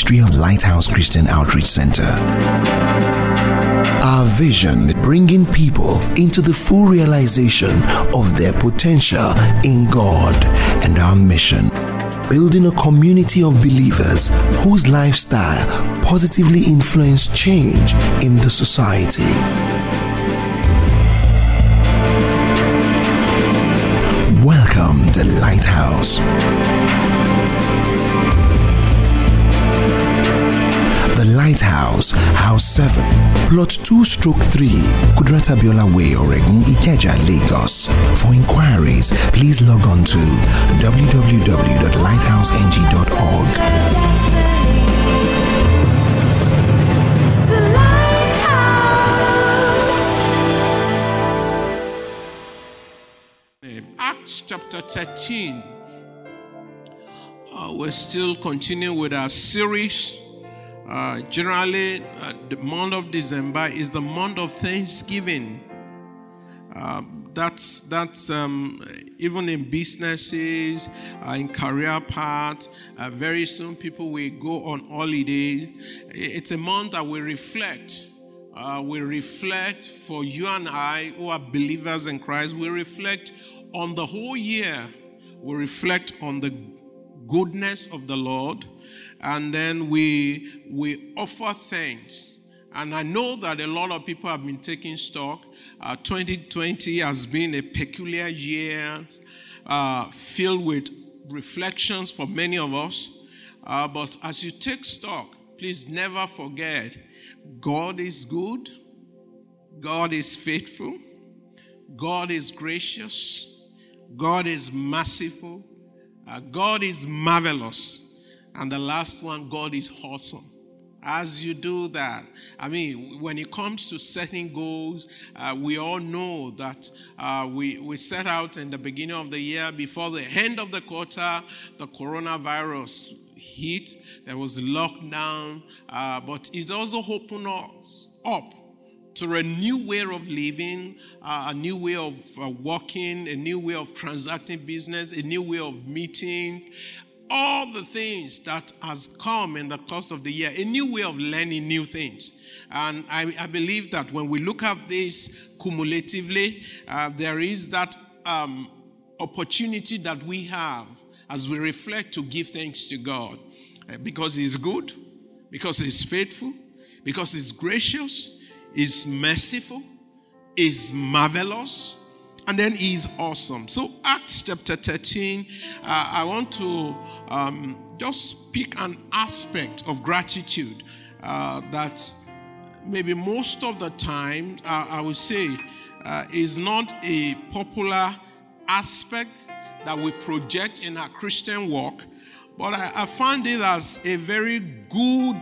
ministry of Lighthouse Christian Outreach Center. Our vision, bringing people into the full realization of their potential in God, and our mission, building a community of believers whose lifestyle positively influence change in the society. Welcome to Lighthouse. The Lighthouse, House 7, Plot 2/3, Kudrata Biola Way, Oregon, Ikeja, Lagos. For inquiries, please log on to www.lighthouseng.org. Acts chapter 13. We're still continuing with our series. Generally, the month of December is the month of Thanksgiving. That's even in businesses, in career path. Very soon, people will go on holiday. It's a month that we reflect. We reflect for you and I who are believers in Christ. We reflect on the whole year. We reflect on the goodness of the Lord. And then we offer thanks. And I know that a lot of people have been taking stock. 2020 has been a peculiar year, filled with reflections for many of us. But as you take stock, please never forget, God is good. God is faithful. God is gracious. God is merciful. God is marvelous. And the last one, God is awesome. As you do that, when it comes to setting goals, we all know that we set out in the beginning of the year. Before the end of the quarter, the coronavirus hit. There was a lockdown, but it also opened us up to a new way of living, a new way of working, a new way of transacting business, a new way of meetings. All the things that has come in the course of the year, a new way of learning new things. And I believe that when we look at this cumulatively, there is that opportunity that we have as we reflect to give thanks to God. Because He's good, because He's faithful, because He's gracious, He's merciful, He's marvelous, and then He's awesome. So Acts chapter 13, I want to just pick an aspect of gratitude that maybe most of the time, I would say, is not a popular aspect that we project in our Christian walk, but I find it as a very good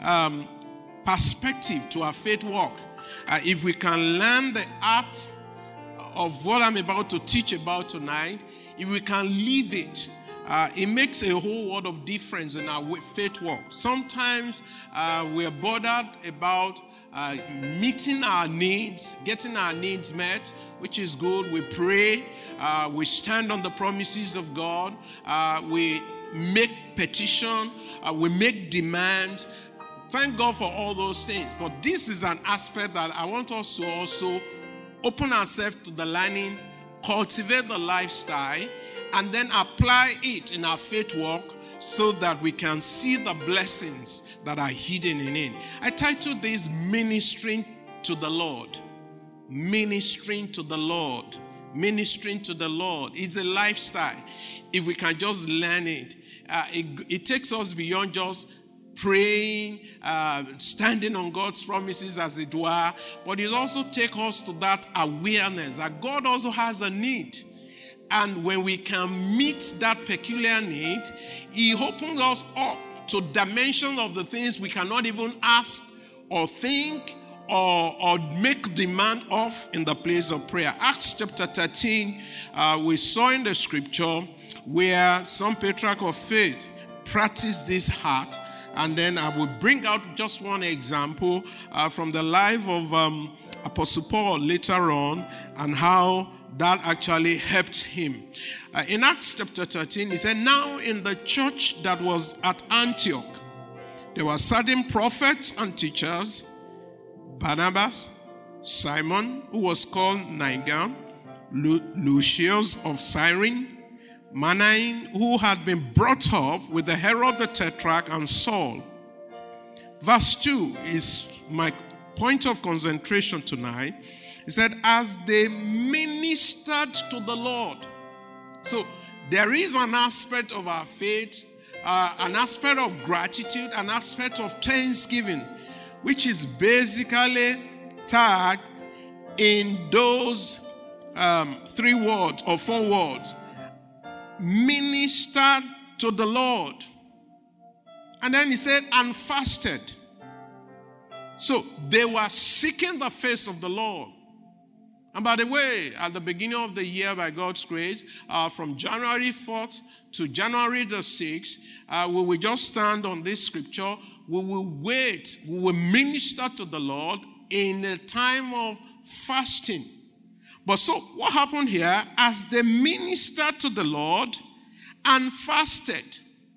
perspective to our faith walk. If we can learn the art of what I'm about to teach about tonight, if we can live it, it makes a whole world of difference in our faith walk. Sometimes we're bothered about meeting our needs, getting our needs met, which is good. We pray, we stand on the promises of God, we make petition, we make demands. Thank God for all those things. But this is an aspect that I want us to also open ourselves to the learning, cultivate the lifestyle, and then apply it in our faith walk so that we can see the blessings that are hidden in it. I titled this Ministering to the Lord. Ministering to the Lord. Ministering to the Lord. It's a lifestyle. If we can just learn it, it takes us beyond just praying, standing on God's promises as it were, but it also takes us to that awareness that God also has a need. And when we can meet that peculiar need, He opens us up to dimension of the things we cannot even ask or think or make demand of in the place of prayer. Acts chapter 13, we saw in the scripture where some patriarch of faith practiced this heart. And then I will bring out just one example from the life of Apostle Paul later on, and how that actually helped him. In Acts chapter 13, he said, "Now in the church that was at Antioch, There were certain prophets and teachers, Barnabas, Simon, who was called Niger, Lucius of Cyrene, Manaen, who had been brought up with the Herod the Tetrarch, and Saul. Verse 2 is my point of concentration tonight. He said, as they ministered to the Lord. So there is an aspect of our faith, an aspect of gratitude, an aspect of thanksgiving, which is basically tagged in those 3 words or 4 words. Ministered to the Lord. And then he said, and fasted. So they were seeking the face of the Lord. And by the way, at the beginning of the year, by God's grace, from January 4th to January the 6th, we will just stand on this scripture. We will wait. We will minister to the Lord in a time of fasting. But so what happened here? As they ministered to the Lord and fasted,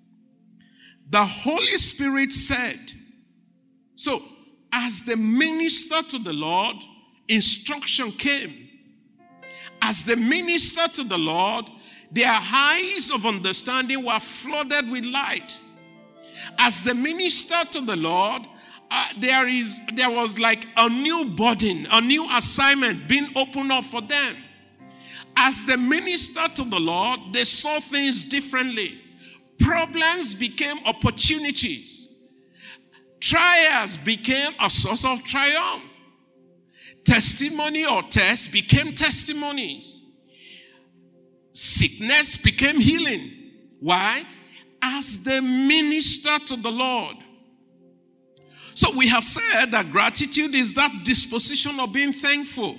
the Holy Spirit said, so as they ministered to the Lord, instruction came. As they ministered to the Lord, their eyes of understanding were flooded with light. As they ministered to the Lord, there was like a new burden, a new assignment being opened up for them. As they ministered to the Lord, they saw things differently. Problems became opportunities. Trials became a source of triumph. Testimony or tests became testimonies. Sickness became healing. Why? As they ministered to the Lord. So we have said that gratitude is that disposition of being thankful.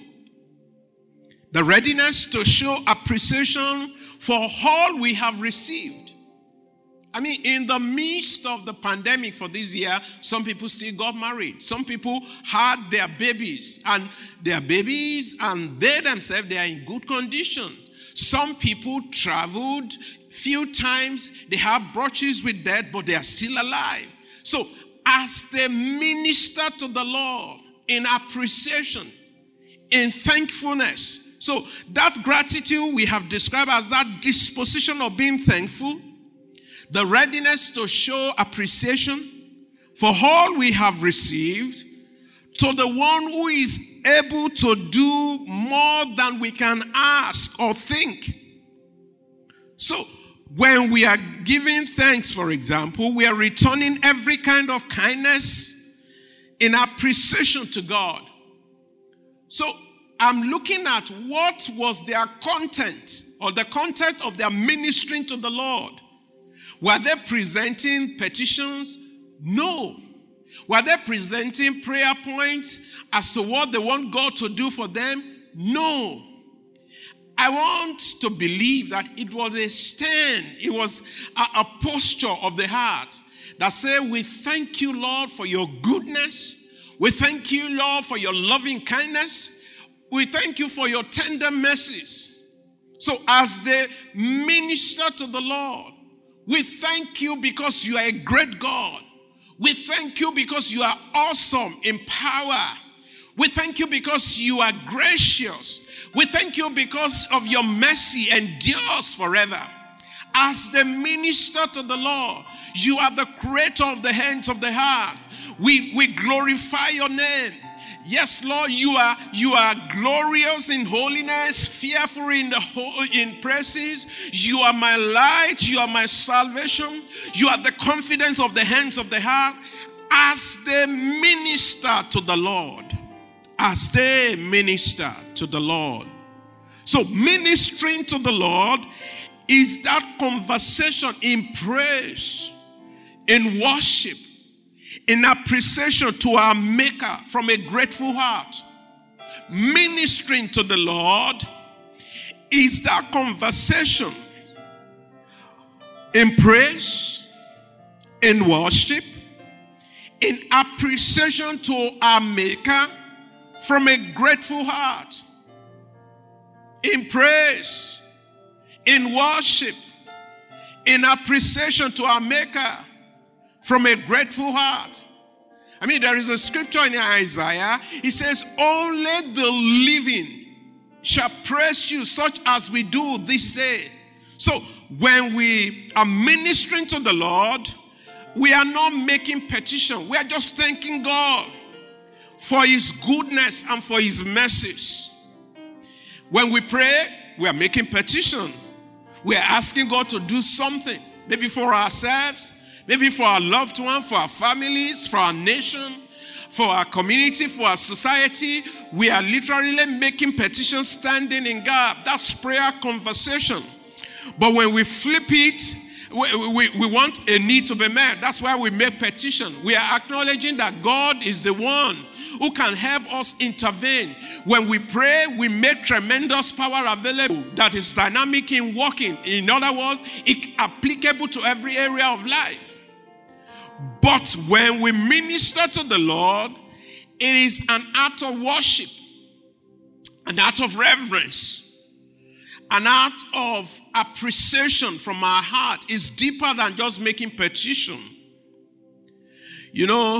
The readiness to show appreciation for all we have received. I mean, in the midst of the pandemic for this year, some people still got married. Some people had their babies, and they themselves, they are in good condition. Some people traveled few times. They have brushes with death, but they are still alive. So, as they minister to the Lord in appreciation, in thankfulness. So, that gratitude we have described as that disposition of being thankful. The readiness to show appreciation for all we have received to the one who is able to do more than we can ask or think. So, when we are giving thanks, for example, we are returning every kind of kindness in appreciation to God. So, I'm looking at what was their content or the content of their ministering to the Lord. Were they presenting petitions? No. Were they presenting prayer points as to what they want God to do for them? No. I want to believe that it was a stand. It was a posture of the heart that said, we thank you, Lord, for your goodness. We thank you, Lord, for your loving kindness. We thank you for your tender mercies. So as they minister to the Lord, we thank you because you are a great God. We thank you because you are awesome in power. We thank you because you are gracious. We thank you because of your mercy endures forever. As they minister to the Lord, you are the creator of the hands of the heart. We glorify your name. Yes, Lord, you are glorious in holiness, fearful in praises. You are my light. You are my salvation. You are the confidence of the hands of the heart. As they minister to the Lord. As they minister to the Lord. So ministering to the Lord is that conversation in praise, in worship, in appreciation to our Maker from a grateful heart. Ministering to the Lord is that conversation in praise, in worship, in appreciation to our Maker from a grateful heart. In praise, in worship, in appreciation to our Maker from a grateful heart. I mean, there is a scripture in Isaiah. It says, only the living shall praise you, such as we do this day. So when we are ministering to the Lord, we are not making petition. We are just thanking God for his goodness and for his mercies. When we pray, we are making petition. We are asking God to do something, maybe for ourselves, maybe for our loved ones, for our families, for our nation, for our community, for our society. We are literally making petition, standing in gap. That's prayer conversation. But when we flip it, we want a need to be met. That's why we make petition. We are acknowledging that God is the one who can help us intervene. When we pray, we make tremendous power available that is dynamic in working. In other words, it's applicable to every area of life. But when we minister to the Lord, it is an act of worship, an act of reverence, an act of appreciation from our heart. It's deeper than just making petition. You know,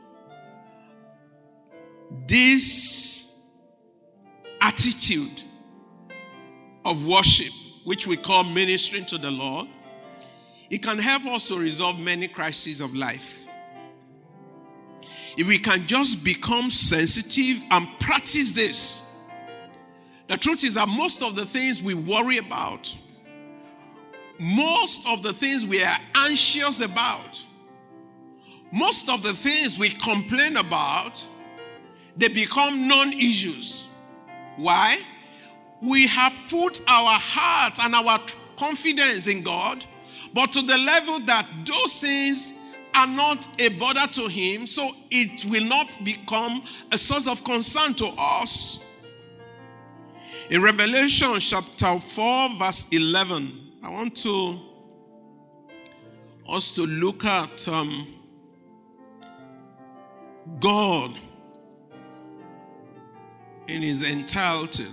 this attitude of worship, which we call ministering to the Lord, it can help us to resolve many crises of life. If we can just become sensitive and practice this. The truth is that most of the things we worry about, most of the things we are anxious about, most of the things we complain about, they become non-issues. Why? We have put our heart and our confidence in God, but to the level that those things are not a bother to him, so it will not become a source of concern to us. In Revelation chapter 4 verse 11, I want us to look at God in his entirety.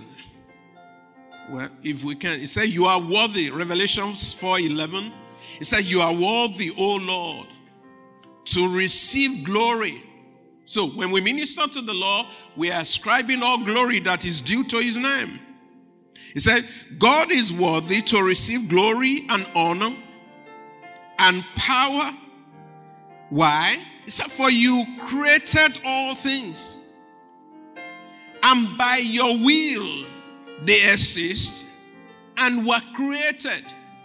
Well, if we can, it says, you are worthy. Revelation 4:11. It says, you are worthy, O Lord, to receive glory. So when we minister to the Lord, we are ascribing all glory that is due to his name. He said, God is worthy to receive glory and honor and power. Why? He said, for you created all things, and by your will they exist and were created.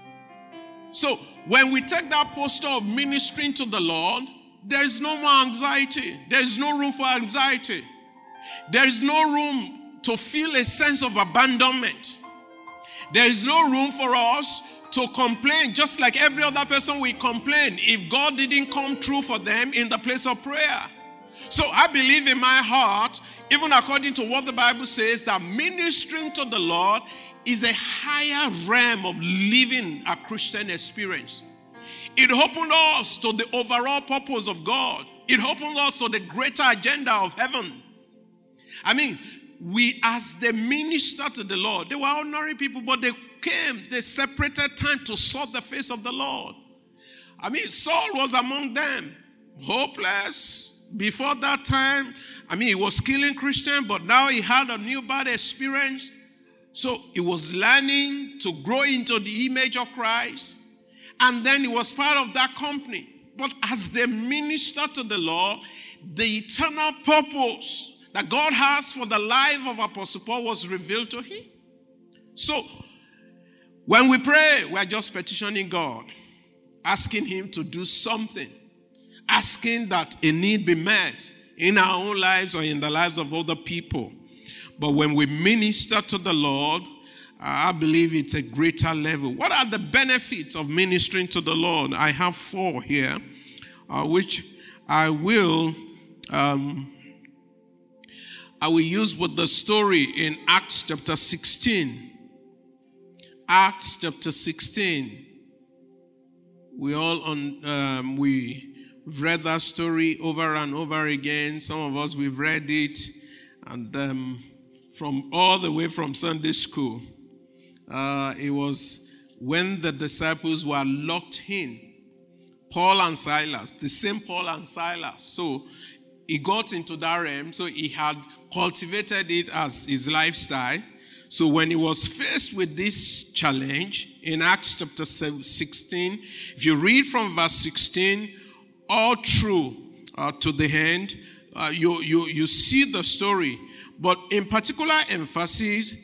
So when we take that posture of ministering to the Lord, there is no more anxiety. There is no room for anxiety. There is no room to feel a sense of abandonment. There is no room for us to complain, just like every other person will complain if God didn't come through for them in the place of prayer. So I believe in my heart, even according to what the Bible says, that ministering to the Lord is a higher realm of living a Christian experience. It opened us to the overall purpose of God. It opened us to the greater agenda of heaven. I mean, we as they minister to the Lord, they were ordinary people, but they separated time to sought the face of the Lord. I mean, Saul was among them, hopeless. Before that time, I mean, he was killing Christians, but now he had a new bad experience. So he was learning to grow into the image of Christ. And then he was part of that company. But as they minister to the Lord, the eternal purpose that God has for the life of Apostle Paul was revealed to him. So when we pray, we are just petitioning God, asking him to do something, asking that a need be met in our own lives or in the lives of other people. But when we minister to the Lord, I believe it's a greater level. What are the benefits of ministering to the Lord? I have 4 here, which I will use with the story in Acts chapter 16. Acts chapter 16. We've read that story over and over again. Some of us, we've read it, and from all the way from Sunday school. It was when the disciples were locked in. Paul and Silas, the same Paul and Silas. So he got into that realm, so he had cultivated it as his lifestyle. So when he was faced with this challenge in Acts chapter 16, if you read from verse 16 all through to the end, you see the story. But in particular emphasis,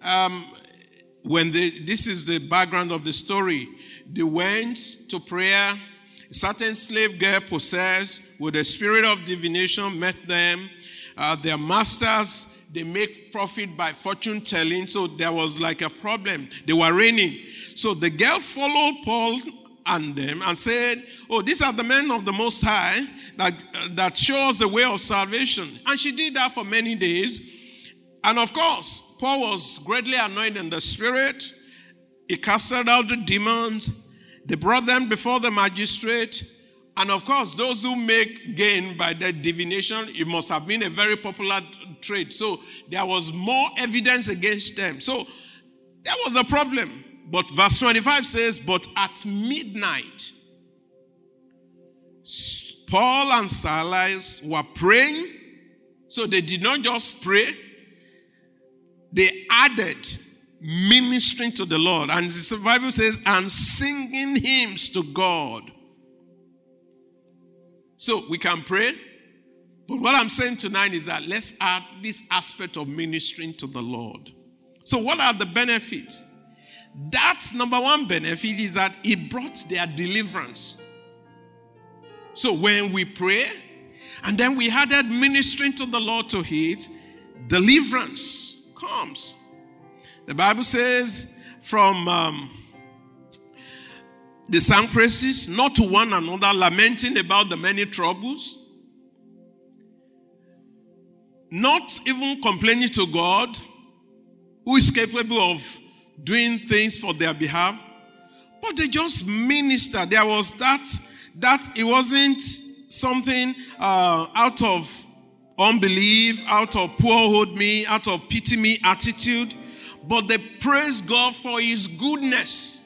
this is the background of the story. They went to prayer. A certain slave girl possessed with a spirit of divination met them. Their masters, they make profit by fortune telling. So there was like a problem. They were reigning. So the girl followed Paul and them and said, "Oh, these are the men of the Most High that show us the way of salvation." And she did that for many days. And of course, Paul was greatly annoyed in the spirit. He casted out the demons. They brought them before the magistrate. And of course, those who make gain by their divination, it must have been a very popular trade. So there was more evidence against them. So there was a problem. But verse 25 says, "But at midnight, Paul and Silas were praying." So they did not just pray. They added ministering to the Lord. And the Bible says, "and singing hymns to God." So we can pray. But what I'm saying tonight is that let's add this aspect of ministering to the Lord. So what are the benefits? That number one benefit is that it brought their deliverance. So when we pray, and then we added ministering to the Lord to it, deliverance comes. The Bible says from the sang praises, "not to one another, lamenting about the many troubles," not even complaining to God, who is capable of doing things for their behalf, but they just minister. There was that it wasn't something out of unbelief, out of poor hold me, out of pity me attitude, but they praise God for his goodness,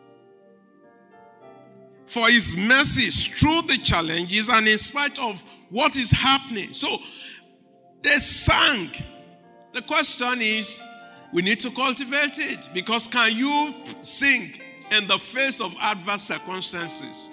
for his mercies through the challenges and in spite of what is happening. So they sang. The question is, we need to cultivate it, because can you sing in the face of adverse circumstances?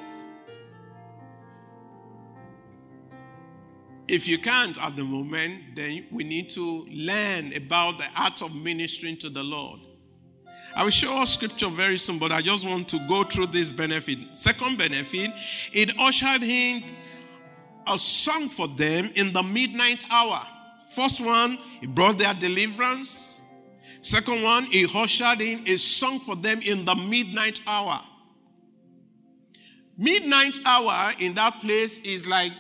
If you can't at the moment, then we need to learn about the art of ministering to the Lord. I will show us scripture very soon, but I just want to go through this benefit. Second benefit, it ushered in a song for them in the midnight hour. First one, it brought their deliverance. Second one, it ushered in a song for them in the midnight hour. Midnight hour in that place is like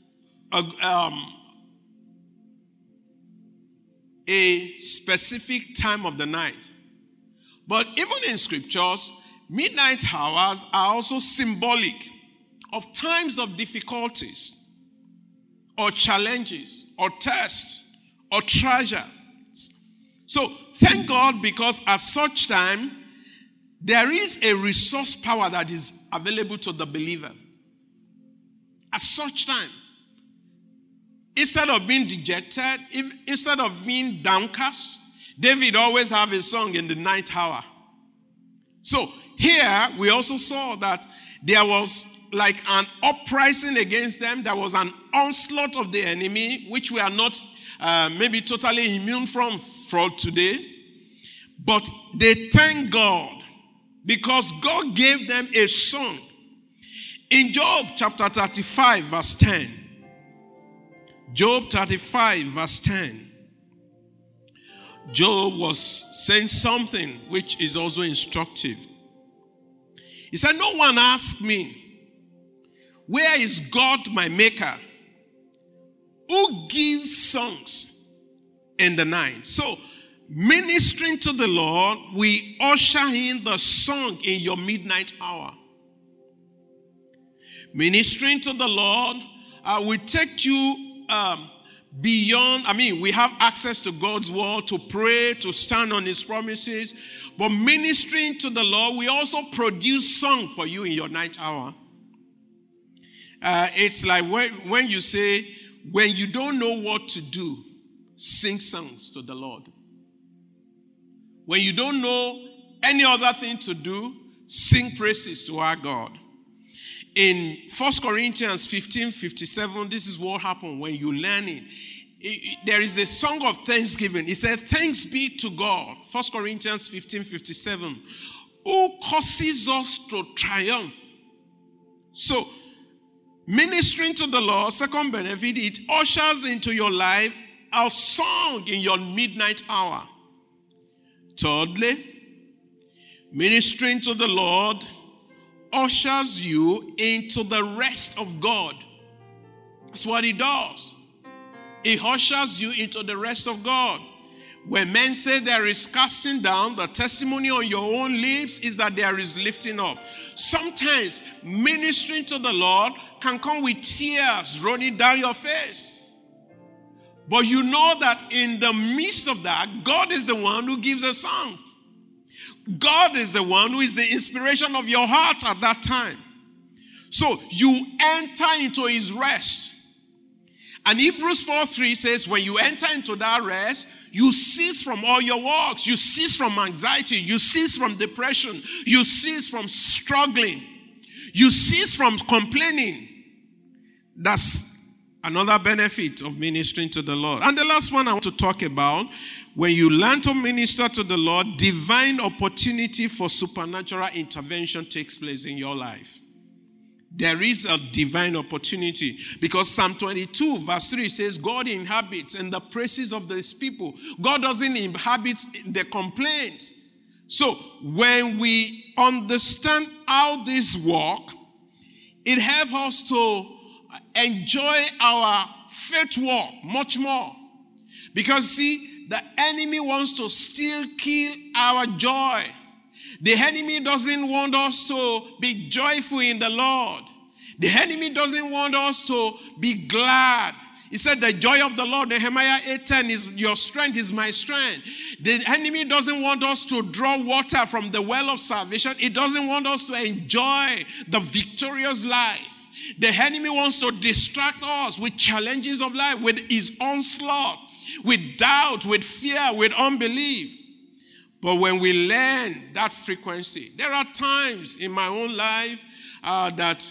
a specific time of the night. But even in scriptures, midnight hours are also symbolic of times of difficulties or challenges or tests or treasure. So thank God, because at such time there is a resource power that is available to the believer. At such time, instead of being dejected, instead of being downcast, David always have a song in the night hour. So here we also saw that there was like an uprising against them. There was an onslaught of the enemy, which we are not maybe totally immune from today. But they thank God because God gave them a song. In Job chapter 35 verse 10, Job 35 verse 10, Job was saying something which is also instructive. He said, "No one asked me, where is God my maker, who gives songs in the night?" So, ministering to the Lord, we usher in the song in your midnight hour. Ministering to the Lord will take you beyond. We have access to God's word to pray, to stand on his promises. But ministering to the Lord, we also produce song for you in your night hour. It's like when you say, when you don't know what to do, sing songs to the Lord. When you don't know any other thing to do, sing praises to our God. In 1 Corinthians 15:57, this is what happened when you learn it. There is a song of thanksgiving. It said, thanks be to God. 1 Corinthians 15:57. Who causes us to triumph. So, ministering to the Lord, second benefit, it ushers into your life a song in your midnight hour. Thirdly, ministering to the Lord ushers you into the rest of God. That's what it does. It ushers you into the rest of God. When men say there is casting down, the testimony on your own lips is that there is lifting up. Sometimes ministering to the Lord can come with tears running down your face. But you know that in the midst of that, God is the one who gives a song. God is the one who is the inspiration of your heart at that time. So you enter into his rest. And Hebrews 4:3 says, when you enter into that rest, you cease from all your works. You cease from anxiety. You cease from depression. You cease from struggling. You cease from complaining. That's another benefit of ministering to the Lord. And the last one I want to talk about, when you learn to minister to the Lord, divine opportunity for supernatural intervention takes place in your life. There is a divine opportunity because Psalm 22 verse 3 says God inhabits in the praises of his people. God doesn't inhabit the complaints. So when we understand how this works, it helps us to enjoy our faith walk much more. Because see, the enemy wants to still kill our joy. The enemy doesn't want us to be joyful in the Lord. The enemy doesn't want us to be glad. He said the joy of the Lord, Nehemiah 8:10, is your strength is my strength. The enemy doesn't want us to draw water from the well of salvation. It doesn't want us to enjoy the victorious life. The enemy wants to distract us with challenges of life, with his onslaught, with doubt, with fear, with unbelief. But when we learn that frequency, there are times in my own life that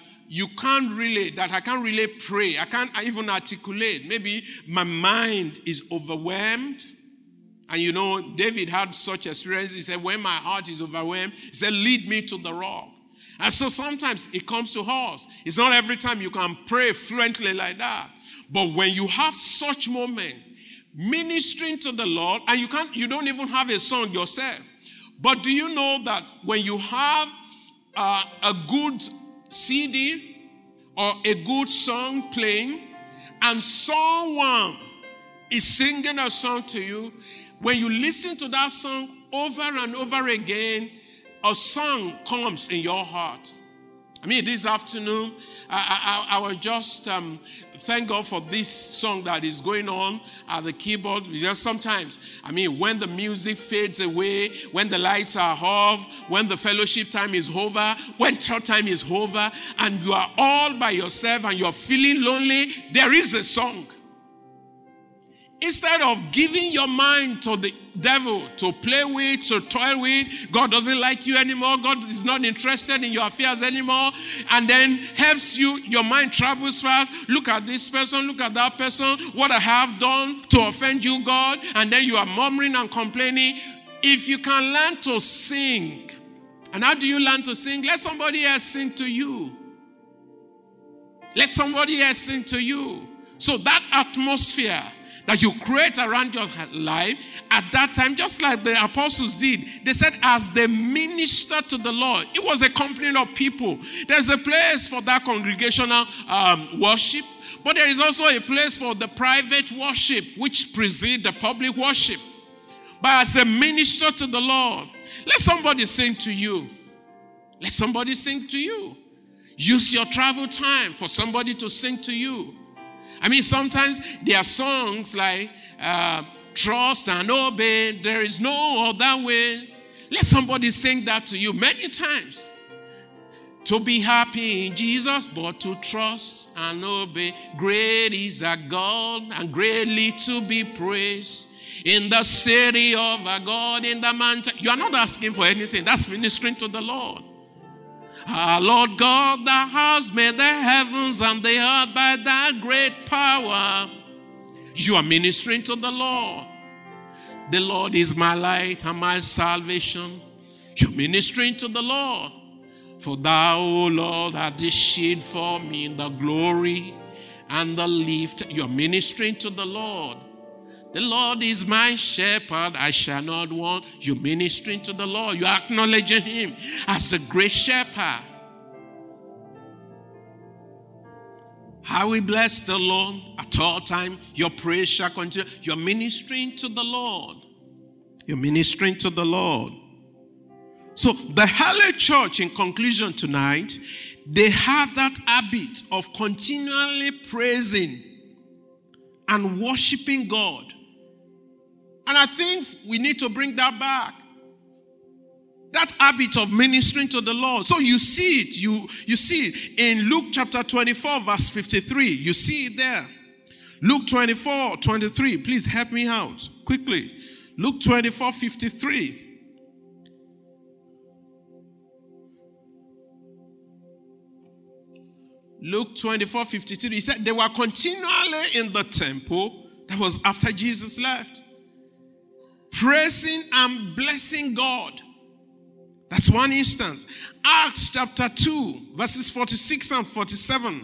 I can't really pray. I can't even articulate. Maybe my mind is overwhelmed. And you know, David had such experience. He said, when my heart is overwhelmed, he said, lead me to the rock. And so sometimes it comes to us. It's not every time you can pray fluently like that. But when you have such moment, ministering to the Lord, and you don't even have a song yourself. But do you know that when you have a good CD or a good song playing, and someone is singing a song to you, when you listen to that song over and over again, a song comes in your heart. I mean, this afternoon, I was just thank God for this song that is going on at the keyboard. Just sometimes, I mean, when the music fades away, when the lights are off, when the fellowship time is over, when church time is over, and you are all by yourself and you are feeling lonely, there is a song. Instead of giving your mind to the devil to play with, to toil with, God doesn't like you anymore. God is not interested in your affairs anymore. And then helps you, your mind travels fast. Look at this person, look at that person, what I have done to offend you, God. And then you are murmuring and complaining. If you can learn to sing, and how do you learn to sing? Let somebody else sing to you. Let somebody else sing to you. So that atmosphere that you create around your life at that time, just like the apostles did. They said as they ministered to the Lord, it was a company of people. There's a place for that congregational worship, but there is also a place for the private worship, which precedes the public worship. But as a minister to the Lord, let somebody sing to you. Let somebody sing to you. Use your travel time for somebody to sing to you. I mean, sometimes there are songs like trust and obey, there is no other way. Let somebody sing that to you many times. To be happy in Jesus, but to trust and obey. Great is our God and greatly to be praised. In the city of our God, in the mountain. You are not asking for anything. That's ministering to the Lord. Our Lord God that has made the heavens and the earth by thy great power. You are ministering to the Lord. The Lord is my light and my salvation. You're ministering to the Lord. For thou, O Lord, art the shield for me in the glory and the lift. You're ministering to the Lord. The Lord is my shepherd, I shall not want. You're ministering to the Lord. You're acknowledging him as the great shepherd. How we bless the Lord at all times. Your praise shall continue. You're ministering to the Lord. You're ministering to the Lord. So the early church, in conclusion tonight, they have that habit of continually praising and worshiping God. And I think we need to bring that back. That habit of ministering to the Lord. So you see it. You see it in Luke chapter 24, verse 53. You see it there. Luke 24, 23. Please help me out quickly. Luke 24, 53. Luke 24, 53. He said they were continually in the temple. That was after Jesus left. Praising and blessing God. That's one instance. Acts chapter 2, verses 46 and 47.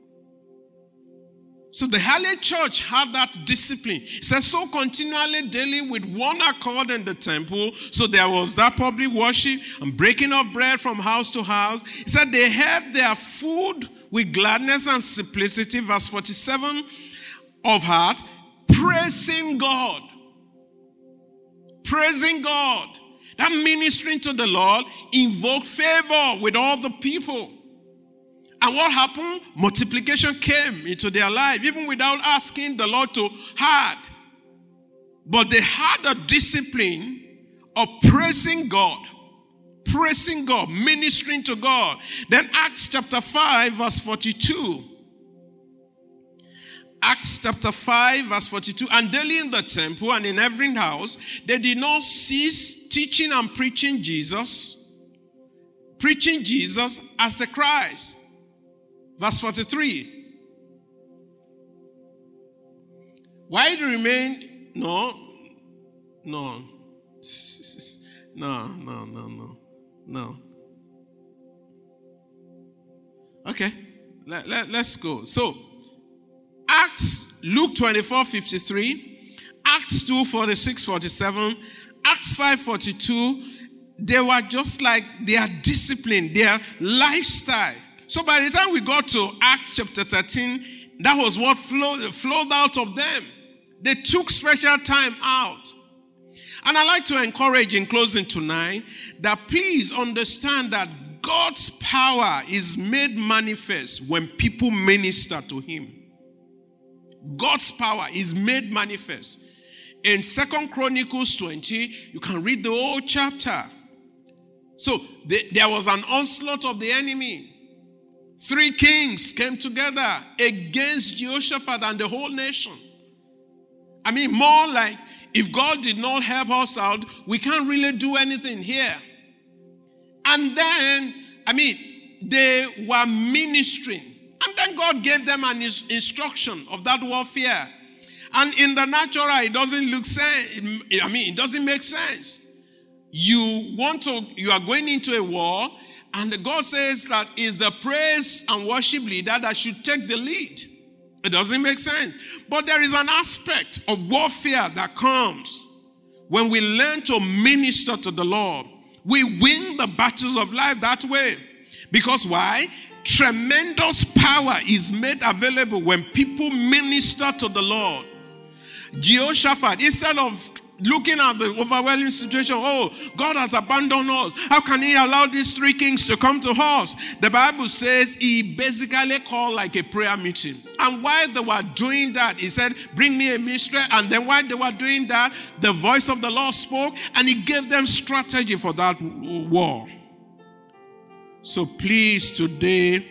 So the early church had that discipline. It says, so continually daily with one accord in the temple. So there was that public worship and breaking of bread from house to house. It said they had their food with gladness and simplicity, verse 47, of heart, praising God. Praising God. That ministering to the Lord invoked favor with all the people. And what happened? Multiplication came into their life, even without asking the Lord to add. But they had a discipline of praising God. Praising God, ministering to God. Then Acts chapter 5, verse 42. Acts chapter 5, verse 42. And daily in the temple and in every house, they did not cease teaching and preaching Jesus. Preaching Jesus as the Christ. Verse 43. Why do you remain? No. Okay, let's go. So, Luke 24, 53, Acts 2, 46, 47, Acts 5, 42, they were just like their discipline, their lifestyle. So by the time we got to Acts chapter 13, that was what flowed out of them. They took special time out. And I'd like to encourage in closing tonight that please understand that God's power is made manifest when people minister to him. God's power is made manifest. In 2 Chronicles 20, you can read the whole chapter. So there was an onslaught of the enemy. 3 kings came together against Jehoshaphat and the whole nation. I mean, more like, if God did not help us out, we can't really do anything here. And then, they were ministering. And then God gave them an instruction of that warfare. And in the natural, it doesn't it doesn't make sense. You are going into a war, and God says that it's the praise and worship leader that should take the lead. It doesn't make sense. But there is an aspect of warfare that comes when we learn to minister to the Lord. We win the battles of life that way. Because why? Tremendous power is made available when people minister to the Lord. Jehoshaphat, instead of looking at the overwhelming situation, God has abandoned us. How can he allow these 3 kings to come to us? The Bible says he basically called like a prayer meeting. And while they were doing that, he said, bring me a minstrel. And then while they were doing that, the voice of the Lord spoke and he gave them strategy for that war. So please, today,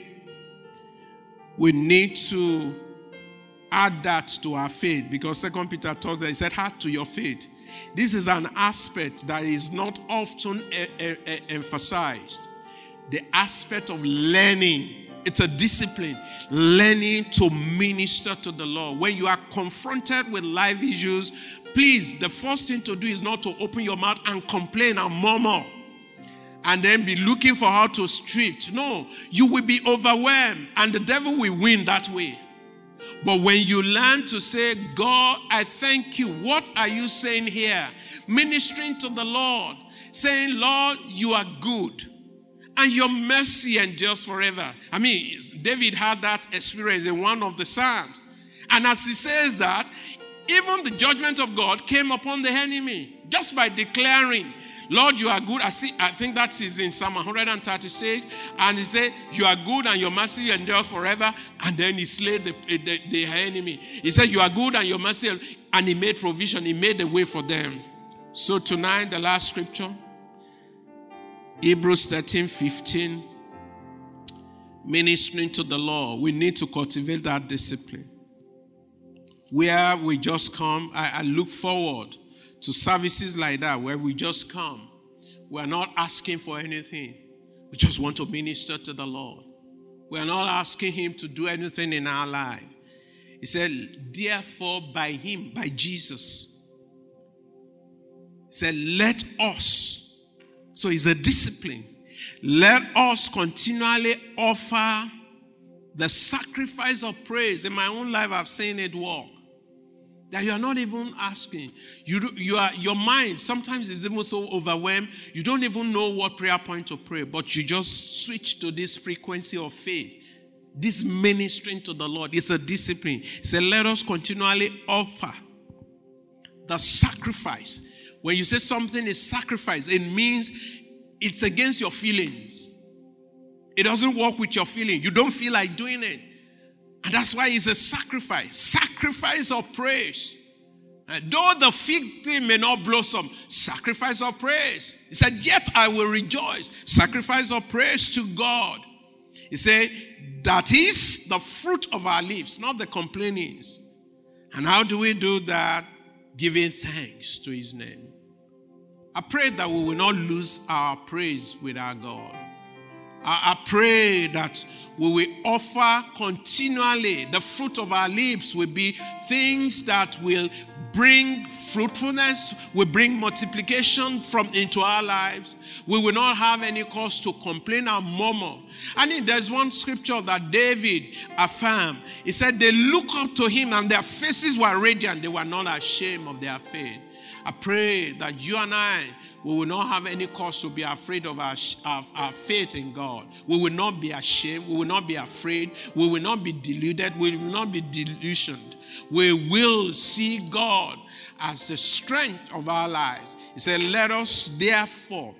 we need to add that to our faith, because 2 Peter talked that he said, add to your faith. This is an aspect that is not often emphasized. The aspect of learning. It's a discipline. Learning to minister to the Lord. When you are confronted with life issues, please, the first thing to do is not to open your mouth and complain and murmur and then be looking for how to drift. No, you will be overwhelmed and the devil will win that way. But when you learn to say, God, I thank you. What are you saying here? Ministering to the Lord. Saying, Lord, you are good. And your mercy endures forever. I mean, David had that experience in one of the Psalms. And as he says that, even the judgment of God came upon the enemy. Just by declaring, Lord, you are good. I think that is in Psalm 136. And he said, you are good and your mercy endures forever. And then he slayed the enemy. He said, you are good and your mercy. And he made provision. He made a way for them. So tonight, the last scripture. Hebrews 13:15. Ministering to the Lord. We need to cultivate that discipline. Where we just come, I look forward to services like that where we just come. We are not asking for anything. We just want to minister to the Lord. We are not asking him to do anything in our life. He said, therefore by him, by Jesus, he said, let us. So it's a discipline. Let us continually offer the sacrifice of praise. In my own life, I've seen it work. That you are not even asking. Your mind sometimes is even so overwhelmed, you don't even know what prayer point to pray, but you just switch to this frequency of faith. This ministering to the Lord is a discipline. So let us continually offer the sacrifice. When you say something is sacrifice, it means it's against your feelings. It doesn't work with your feeling. You don't feel like doing it. And that's why it's a sacrifice. Sacrifice of praise. Though the fig tree may not blossom, sacrifice of praise. He said, yet I will rejoice. Sacrifice of praise to God. He said, that is the fruit of our lips, not the complainings. And how do we do that? Giving thanks to his name. I pray that we will not lose our praise with our God. I pray that we will offer continually. The fruit of our lips will be things that will bring fruitfulness, will bring multiplication into our lives. We will not have any cause to complain or murmur. And there's one scripture that David affirmed. He said, they look up to him and their faces were radiant. They were not ashamed of their faith. I pray that you and I, we will not have any cause to be afraid of our faith in God. We will not be ashamed. We will not be afraid. We will not be deluded. We will not be delusioned. We will see God as the strength of our lives. He said, let us therefore,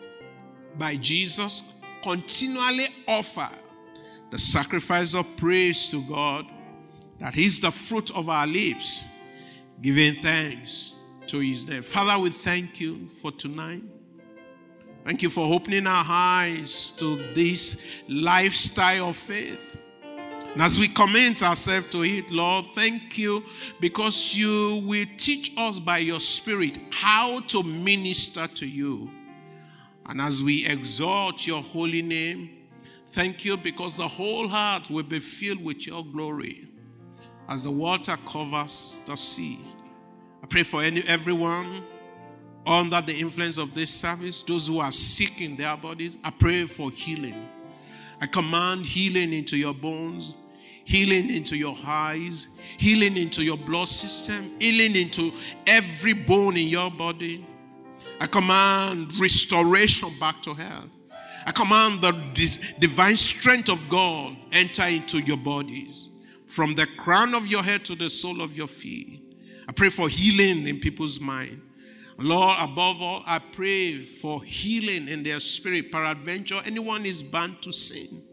by Jesus, continually offer the sacrifice of praise to God, that is the fruit of our lips, giving thanks to his name. Father, we thank you for tonight. Thank you for opening our eyes to this lifestyle of faith. And as we commit ourselves to it, Lord, thank you because you will teach us by your Spirit how to minister to you. And as we exalt your holy name, thank you because the whole heart will be filled with your glory as the water covers the sea. I pray for everyone under the influence of this service, those who are sick in their bodies. I pray for healing. I command healing into your bones, healing into your eyes, healing into your blood system, healing into every bone in your body. I command restoration back to health. I command the divine strength of God enter into your bodies, from the crown of your head to the sole of your feet. I pray for healing in people's mind. Lord, above all, I pray for healing in their spirit. Peradventure, anyone is bound to sin.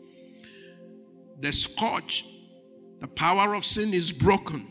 The scourge, the power of sin is broken.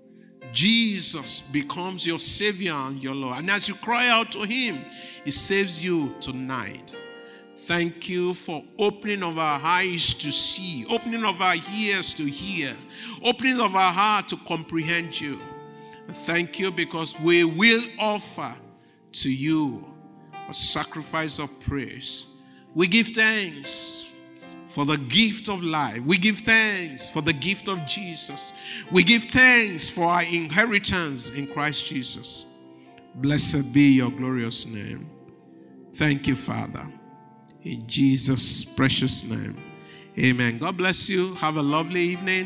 Jesus becomes your Savior and your Lord. And as you cry out to him, he saves you tonight. Thank you for opening of our eyes to see, opening of our ears to hear, opening of our heart to comprehend you. Thank you because we will offer to you a sacrifice of praise. We give thanks for the gift of life. We give thanks for the gift of Jesus. We give thanks for our inheritance in Christ Jesus. Blessed be your glorious name. Thank you, Father. In Jesus' precious name. Amen. God bless you. Have a lovely evening.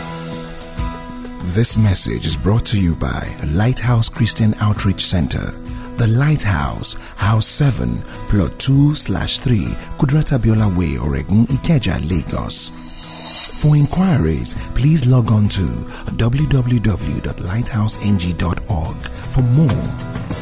This message is brought to you by Lighthouse Christian Outreach Center. The Lighthouse, House 7, Plot 2/3, Kudratabiola Way, Oregun, Ikeja, Lagos. For inquiries, please log on to www.lighthouseng.org for more.